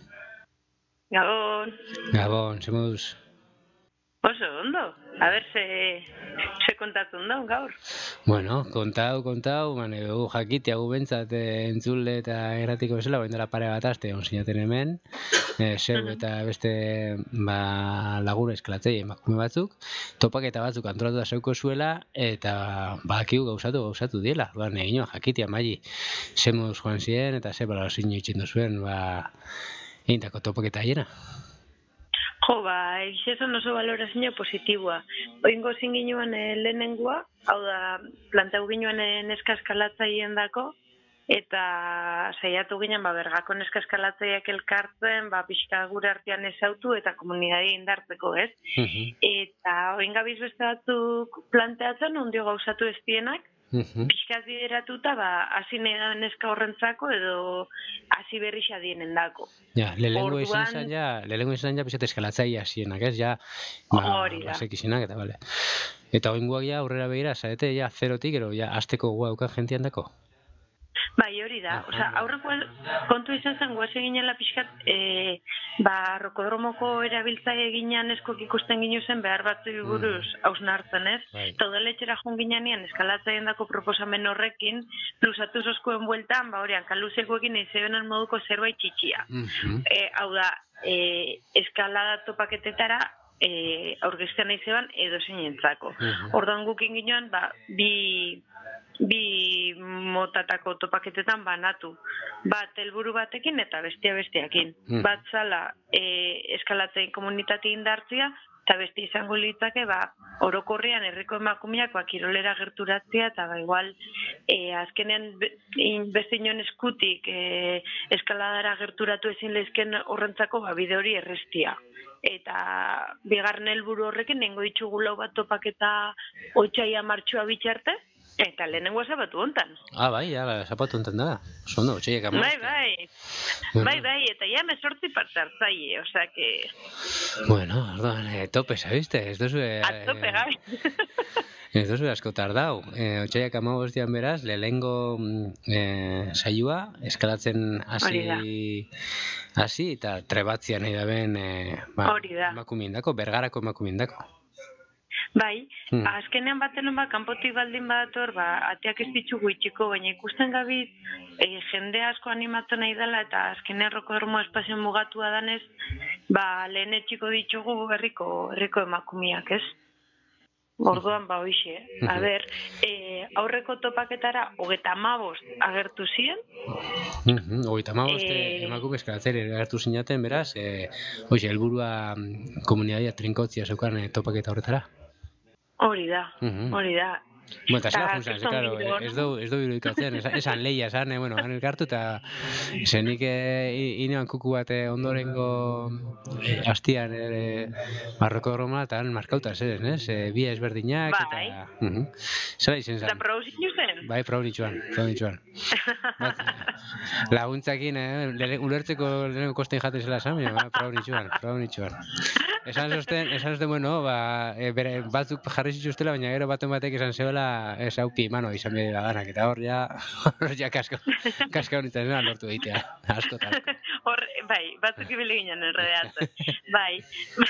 Gabon.
Gabon, ze moduz?
Oso, ondo. A ber, ze, ze kontatu ondo, gaur.
Bueno, kontau, kontau, mane, gu jakitea gu bentsat eh, entzule eta erratiko bezala, bain dela pare bat aste, on sinaten hemen, eh, zeu eta beste ba, lagun eskalatzei emakume batzuk, topaketa batzuk antolatu da zeuko zuela, eta badakigu gauzatu, gauzatu diela. Baina, egin jakitea, Mai, ze moduz joan ziren, eta ze balorazio itxindu zuen, ba, egintako topaketa hiena.
Jo, ba, egizezon oso balorazio positiboa. Oingo zin ginoan eh, lehenengoa, hau da, planteu ginoan eh, neska eskalatzaien dako, eta saiatu ginen, ba, bergako neska eskalatzaileak elkartzen, ba, pixka gure artean ezautu eta komunidadi indartzeko, ez?
Mhm.
Eta oingabiz beste batzuk planteatzen, ondio gauzatu ez dienak,
Mhm.
pixkaz bideratuta, ba, hasi neda neska horrentzako edo hasi berri xadienen dako.
Ja, lehenengo izan
Orduan-
zen ja, lehenengo izan ja pixat eskalatzaia hasienak, ez? Ja, ba,
Hori da.
basek izenak eta bale. Eta oingoak ja aurrera begira, zarete ja zerotik, ero ja azteko goa eukan jentian dako.
Bai, hori da. Osea, aurreko kontu izan zen guaz eginela pixkat, e, ba, rokodromoko erabiltzaile ginean eskok ikusten ginu zen behar batzu buruz hausnartzen, ez?
Bai.
Eta udaletxera joan ginean eskalatzaien dako proposamen horrekin, plusatu zoskoen bueltan, ba, hori, hankaluzekoekin izebenen moduko zerbait txitxia.
Mhm.
E, hau da, e, eskalada topaketetara e, aurkezten nahi zeban edo zeinentzako.
Mhm.
Orduan gukin ginoan, ba, bi, bi motatako topaketetan banatu. Bat helburu batekin eta bestia besteakin.
Mhm.
Bat zala e, eskalatzen komunitate indartzia, eta beste izango litzake, ba, orokorrean herriko emakumeak ba, kirolera gerturatzea, eta ba, igual, e, azkenean be- in- beste inon eskutik e, eskaladara gerturatu ezin lezken horrentzako ba, bide hori errestia. Eta bigarren helburu horrekin nengo ditugu lau bat topaketa otxaia martxua bitxarte, eta lehenengoa zabatu hontan.
Ah, bai, ja, zapatu enten da. Oso ondo, txeiek amor.
Bai, bai. Bai, bai, eta ja mesortzi parte hartzaile, osea que
Bueno, orduan, eh, tope, sabiste? Ez duzu... Eh,
a tope, gai.
Ez duzu asko tardau. E, Otsaiak hamabostean beraz, lehengo e, saioa, eskalatzen hasi hasi eta trebatzia nahi daben e, ba, emakumiendako, bergarako emakumiendako.
Bai, hmm. azkenean baten bat, kanpotik baldin badator, ba, ateak ez ditugu itxiko, baina ikusten gabiz, e, jende asko animatzen nahi dela, eta azkenean rokodromo espazio mugatua danez, ba, lehen etxiko ditugu herriko, herriko emakumiak, ez? Orduan, ba, hoixe, a ber, e, aurreko topaketara, hogeta hamabost agertu ziren.
Hogeta hamabost e, emakume eskalatzeri agertu zinaten, beraz, e, hoixe, helburua komunitatea trinkotzia zeukan e, topaketa horretara.
Hori da, hori da.
Bueno, eta zela funzan, ze, claro, ez du, ez du irudikatzen, esan lehia, esan, eh, bueno, han elkartu, eta zenik eh, inean kuku bat eh, ondorengo eh, hastian eh, marroko groma, eta han markauta, zer, ez? Eh, bia ezberdinak,
bai.
Eta... Uh -huh. Zela izen zen?
Eta prau zinu zen?
Bai, prau nitzuan, prau nitzuan. Laguntzakin, eh, ulertzeko lehenko kostein jaten zela esan, baina prau nitzuan, prau nitzuan. Esan zosten, esan zosten, bueno, ba, e, bere, batzuk jarri zituztela, baina gero baten batek esan zebela, ez haupi, mano, izan bide ganak, eta hor ja, hor ja kasko, kasko honitzen zena lortu egitea, asko eta asko.
Hor, bai, batzuk ibili ginen enredeatzen, bai,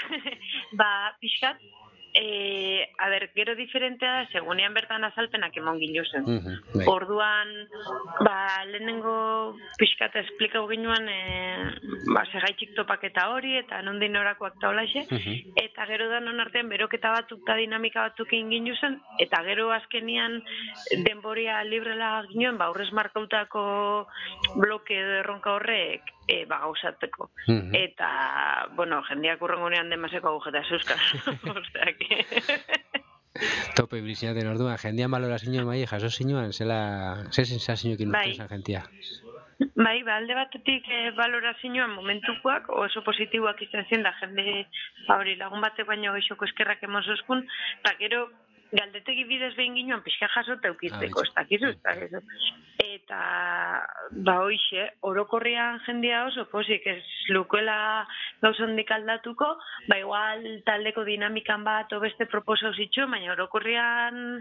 ba, pixkat, E, a ber, gero diferentea da, segunean bertan azalpenak emon ginuzen. Uh -huh, bai. Orduan, ba, lehenengo pixkata esplikau ginuan, e, ba, segaitxik topaketa hori, eta nondin orakoak taulaxe, uh -huh. eta gero da non artean beroketa batzuk eta dinamika batzuk egin ginuzen, eta gero azkenian denboria librela ginuen, ba, horrez markautako bloke edo erronka horrek, E, ba, gauzatzeko. Uh -huh. Eta, bueno, jendeak urrengonean demaseko agujeta zeuskar. Osteak.
Tope ibiliziaten orduan, jendean balorazioa mai jaso zinuan, zela, ze sensazioekin bai. Urte esan jentia?
Bai, ba, alde batetik e, balorazioan momentukoak oso positiboak izan zen da jende, ba, hori lagun batek baino geixoko eskerrak emozuzkun, eta gero galdetegi bidez behin ginoan pixka jasota eukitzeko, ez dakizu, ez dakizu. Eta, ba, hoixe, orokorrian jendia oso posik, ez lukuela gauzondik aldatuko, ba, igual taldeko dinamikan bat o beste proposa zitxo, baina orokorrian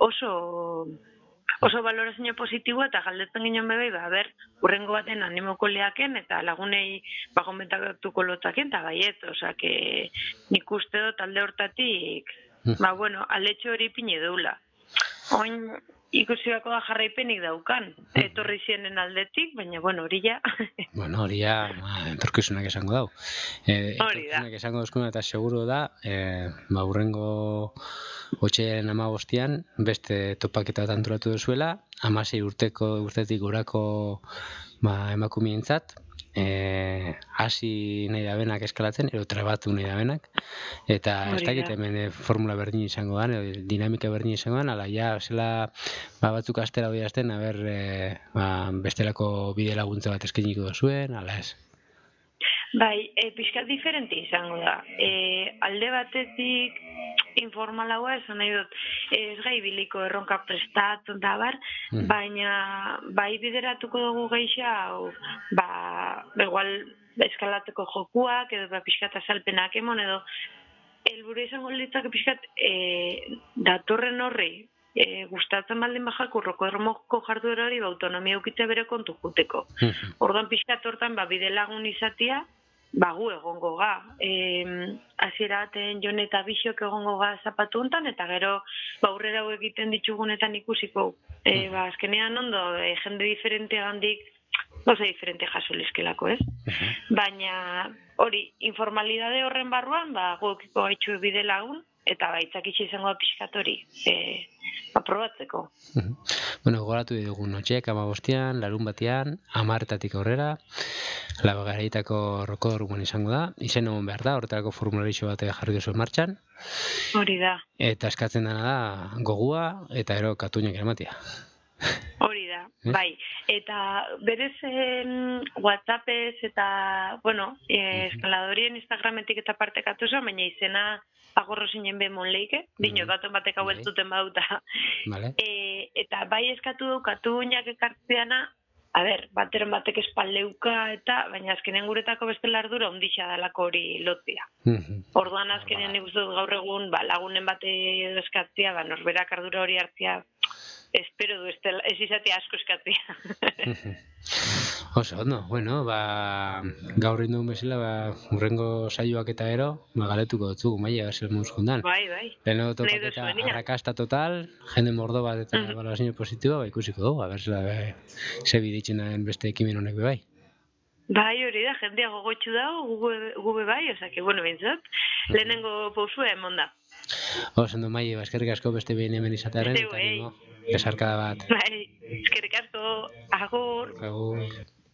oso oso valorazio positiboa eta galdetzen ginen bebe, ba, ber, urrengo baten animoko lehaken eta lagunei ba, gomentakatuko lotzaken, eta baiet, oza, que nik uste do talde hortatik, ba, bueno, aletxo hori pine deula. Oin, ikusiako da jarraipenik daukan, etorri zienen aldetik, baina, bueno, hori ja.
Bueno, hori ja, etorkizunak esango dau. E, etorkizunak esango dauzkuna eta seguro da, e, ba, urrengo otsailaren hamabostean beste topaketa bat antolatu duzuela, hamasei urteko urtetik gorako ba, emakumientzat, eh hasi nahi da benak eskalatzen edo trabatu nahi da benak eta ez dakit hemen formula berdin izango da edo dinamika berdin izango da ala ja zela ba batzuk astera hori hasten a ber e, ba, bestelako bide laguntza bat eskainiko duzuen ala ez.
Bai, e, pixkat diferente izango da. E, alde batetik informalagoa esan nahi dut, ez gai biliko erronka prestatzen da bar, mm. baina bai bideratuko dugu geixa, hau, ba, igual eskalateko jokuak, edo ba, pixkat azalpenak emon, edo helburu izango litzak pixkat e, datorren horri, e, gustatzen baldin bajak urroko erromoko jarduera hori ba, autonomia eukitza bere kontu juteko. Mm. Orduan pixkat hortan ba, bide lagun izatia, bagu egongo ga. E, Aziera baten Jon eta Bixok egongo ga zapatu hontan, eta gero ba, aurrera hau egiten ditugunetan ikusiko. E, ba, azkenean ondo, e, jende diferente handik, goza diferente jaso lizkelako, ez? Baina hori, informalidade horren barruan, ba, gukiko gaitxu bide lagun, eta baitzak itxe izango pixkat hori, e, aprobatzeko.
Bueno, goratu dugu notxeak hamabostean, larun batean, hamarretatik aurrera, labagaraitako rokodoruman izango da, izen egon behar da, horretarako formularizio bat jarri duzu martxan.
Hori da.
Eta eskatzen dena da gogua eta ero katuinak eramatia.
Hori da, bai. Eta berez en, WhatsAppez eta, bueno, eh, eskaladorien Instagrametik eta partekatu zuen, baina izena agorro zinen behemon leike, dino, daten batek hau ez duten bauta. Vale. E, eta bai eskatu du katuinak ekartzeana, a ber, bateren batek espaldeuka eta, baina azkenen guretako beste lardura ondixa dalako hori lotzia. Orduan azkenen nik uste dut gaur egun, ba, lagunen bate eskatzia, ba, norberak ardura hori hartzia, espero du, ez izatea asko eskatzia.
Oso, ondo, bueno, ba, gaur induen bezala, ba, urrengo saioak eta ero, ba, galetuko dutzugu, maia, zer muzkundan.
Bai, bai.
Leheno topaketa arrakasta total, jende mordo bat eta mm-hmm. evaluazio positiboa, ba, ikusiko dugu, ber, ze biditzen den beste ekimen honek be bai.
Bai, hori da, jendea gogotxu dago, gube bai, osake, bueno, bintzat, lehenengo pausua emon da.
Oso, ondo, maia, ba, eskerrik asko beste behin hemen izatearen, eta nimo, besarkada bat.
Bai, eskerrik asko, agur.
Agur.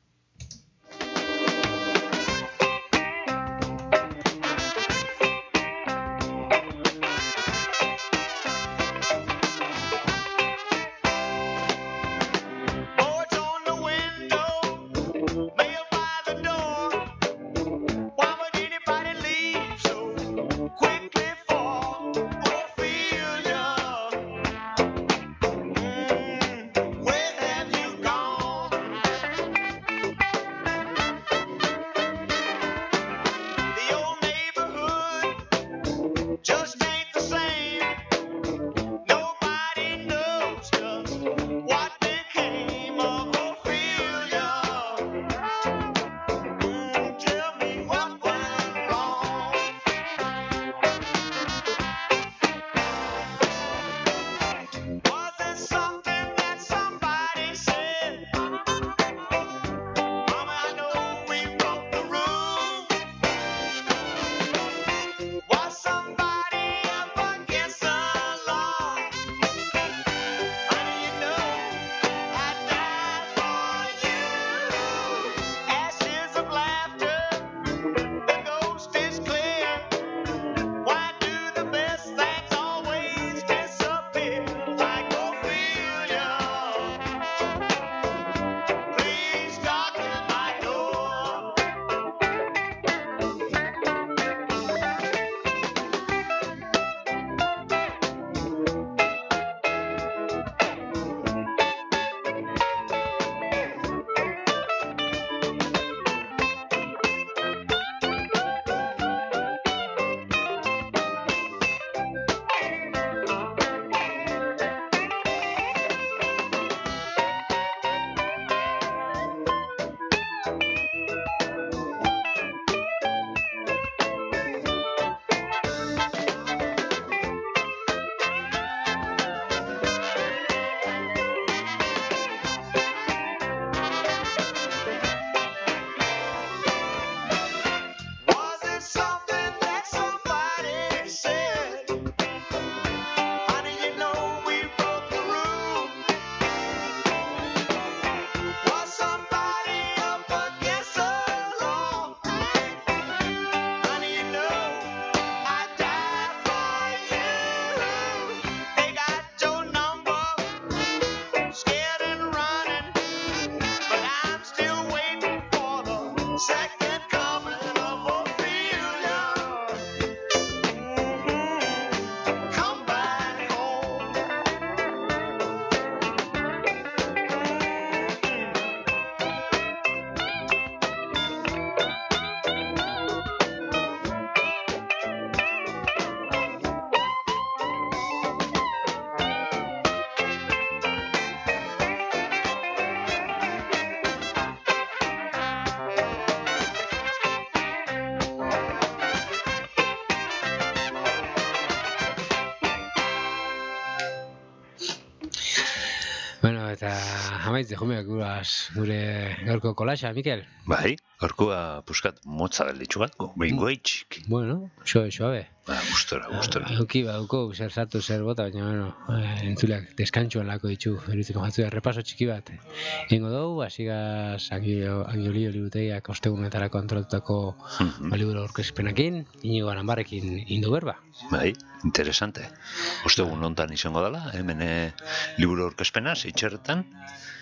Eta amaitze jomeak guraz gure gaurko kolaxa, Mikel?
Bai, gaurkoa puskat motza gelditxu bat, behin goitxik.
Bueno, xoe, xoabe.
Ba, gustora, gustora.
Euki, ba, duko, zer sartu, zer bota, baina, bueno, entzuleak deskantxuan lako ditxu, erutzeko jatzu, repaso txiki bat. Ingo dugu, asigaz Angiolio libutegiak ostegunetarako antolatutako mm-hmm. liburu aurkezpenakin, Inigo Aranbarrekin indu berba.
Bai, interesante. Ostegun nontan izango dela, hemen liburu aurkezpena, zeitxerretan,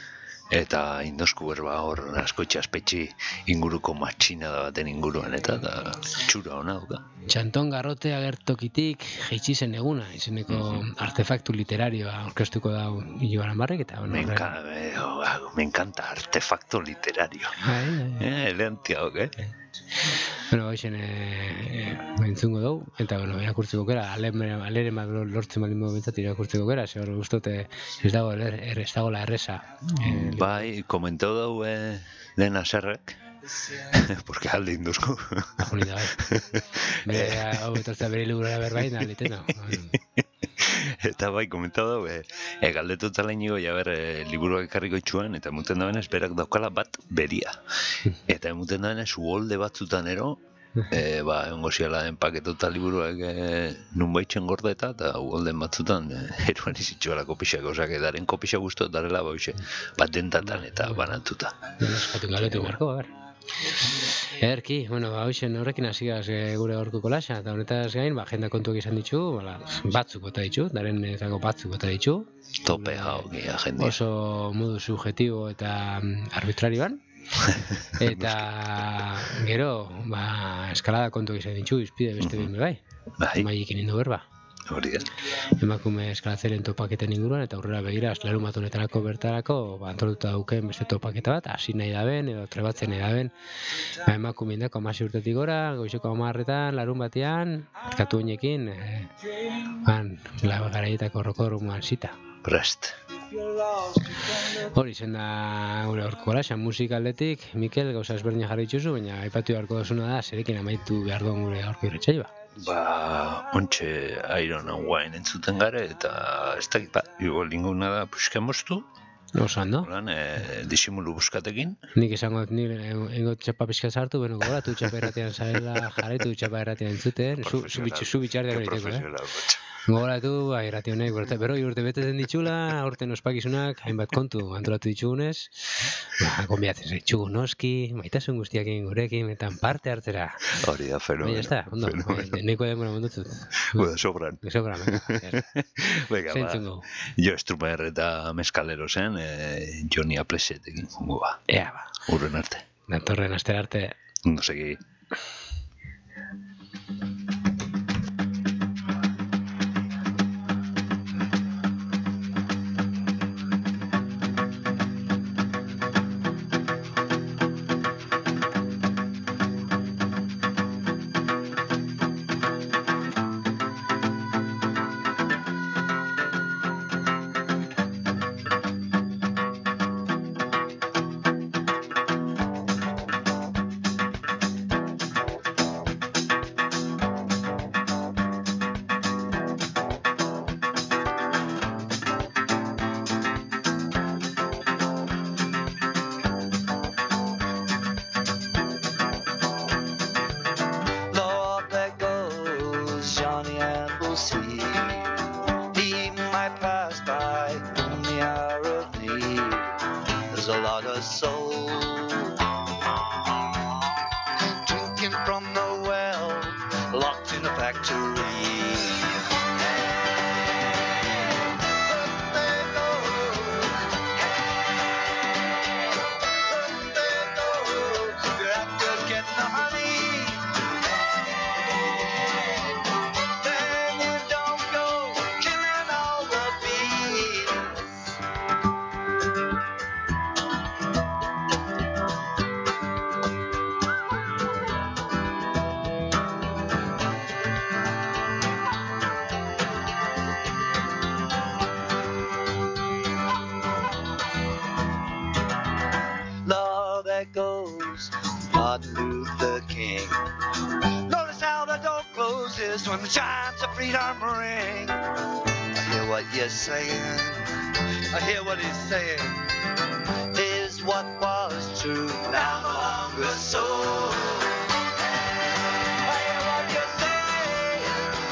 Eta indosku berba hor askoitxe aspetxi inguruko matxinada baten inguruan, eta da txura hona duka.
Txanton Garrote agertokitik jeitsi zen eguna, izeneko mm-hmm. artefaktu literarioa aurkeztuko da Iloban Amarrek, eta bueno,
me, enca, me, oh, me encanta artefacto literario. Ai, ai. Eh, eleantia hok, eh?
Bueno, hoxen eh, entzungo dugu, eta bueno, irakurtzeko gera, aleren bat lortzen baldin modu bintzat irakurtzeko gera, ze hor guztote ez dago, er, ez dago la erresa.
Eh, bai, komentau dugu eh, lehen aserrek, porque alde induzko.
Ajuni da, bai. Bere, hau betortzea bere liburara berbain, alitena.
Eta bai, komentau dugu, e, e, galdetu talainigo, ja ber, e, liburuak ekarriko itxuan, eta emuten da benez, berak daukala bat beria. Eta emuten da benez, uholde batzutan ero, e, ba, ongo ziala enpaketuta liburuak e, nun baitzen gordeta, eta uholden batzutan, e, eruan izitxuela kopixak, osak, edaren kopixak guztu, darela bauxe, bat dentatan eta banatuta.
Eskatu galetu marko, a ber. Ederki, bueno, ba, hoxen horrekin hasigaz e, gure gorko kolasa, eta honetaz gain, ba, agenda kontuak izan ditu, bala, batzuk bota ditu, daren ezako batzuk bota ditu.
Tope hau, agendia.
Oso modu subjetibo eta arbitrarioan. Eta gero, ba, eskalada kontuak izan ditu, izpide beste mm-hmm. bai.
Bai.
Mailekin indu berba.
Hori da.
Emakume eskalatzeren topaketen inguruan, eta aurrera begira, larunbat honetarako bertarako, ba, antolatuta dauken beste topaketa bat, hasi nahi daben, edo trebatzen nahi daben, ba, emakume indako amasi urtetik gora, goizeko amarretan, larun batean, atkatu honekin, e, ban, garaietako rokodromuan zita.
Prest.
Hori zen da gure horko golaxan, musika aldetik, Mikel, gauza ezberdina jarri dituzu, baina aipatu beharko duzuna da, zerekin amaitu behar duen gure horko irretsaioa.
Ba, ontxe Iron and Wine entzuten gare, eta ez dakit, ba, igual inguna da pusken moztu.
Oso hando?
Horan, e, disimulu buskatekin.
Nik esango dut, nik engo txapa pixka zartu, beno gogoratu txapa erratean zarela, jarraitu txapa erratean entzuten, zu bitxardean egiteko, eh? Gogoratu, bai, irrati honek, berroi urte betetzen ditxula, aurten ospakizunak, hainbat kontu antolatu ditxugunez, ba, konbiatzen zaitxugu noski, maitasun guztiakin gurekin, eta parte hartzera.
Hori da, fenomeno.
Baina ez da, ondo, neko denbora mondutut.
Bueno, sobran.
Sobran,
venga. Zeintzungo. Jo Strumer eta Mescalero zen, eh, Johnny Applesetekin jungo ba.
Ea ba.
Urren arte.
Datorren aster arte.
Ondo segi.
When the chimes of freedom ring, I hear what you're saying, I hear what he's saying, is what was true now no longer so. I hear what you're saying,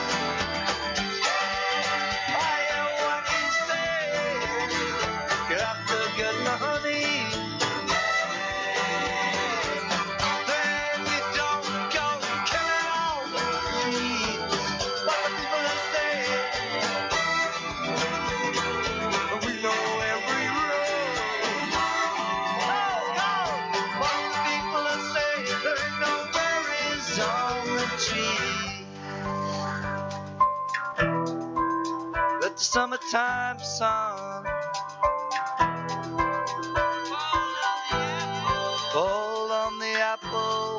I hear what he's saying, you're after good money. the summertime sun. Fall on the apple.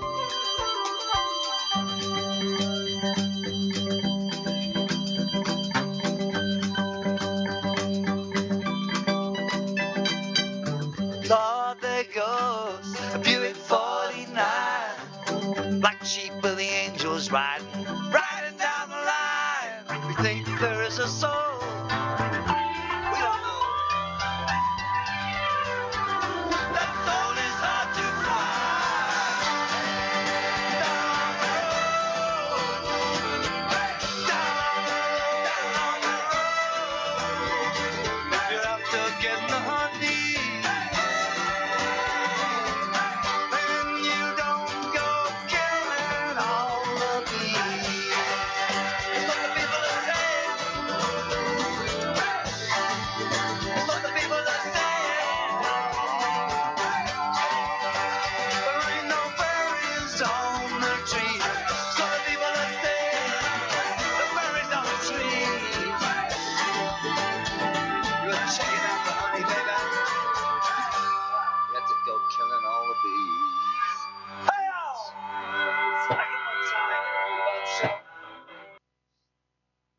Lord, there goes a Buick forty-nine. Black sheep with the angels riding, riding down the line. We think there is a soul